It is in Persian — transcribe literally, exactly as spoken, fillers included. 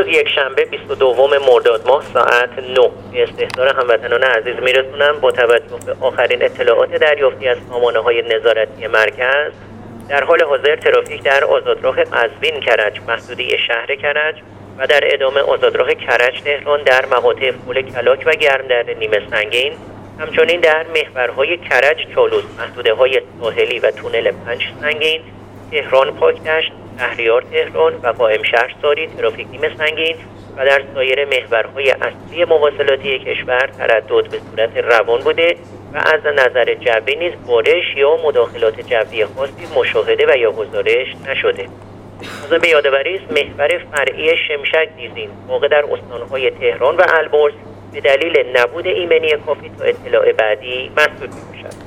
امروز یک شنبه بیست و دوم مرداد ماه ساعت نه به استحضار هموطنان عزیز میرسونم با توجه به آخرین اطلاعات دریافتی از سامانه‌های نظارتی مرکز. در حال حاضر ترافیک در آزادراه قزوین کرج محدوده شهر کرج و در ادامه آزادراه کرج تهران در مقاطع پل کلاک و گرمدره نیمه سنگین، همچنین در محورهای کرج چالوس محدوده های ساحلی و تونل پنج سنگین، تهران پاکدشت، شهریار تهران و قائم شهرساری ترافیک نیمه سنگین و در سایر محورهای اصلی مواصلاتی کشور تردد به صورت روان بوده و از نظر جوی نیز بارش یا مداخلات جوی خاصی مشاهده و یا گزارش نشده. موضوع به یادآوری است محور فرعی شمشک دیزین واقع در استانهای تهران و البرز به دلیل نبود ایمنی کافی تا اطلاع بعدی مسدود می‌باشد.